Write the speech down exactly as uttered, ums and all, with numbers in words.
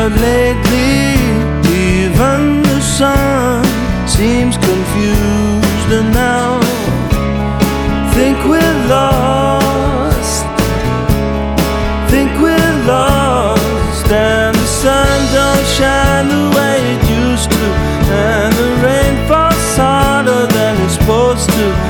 But lately even the sun seems confused, and now think we're lost, think we're lost, and the sun don't shine the way it used to, and the rain falls harder than it's supposed to.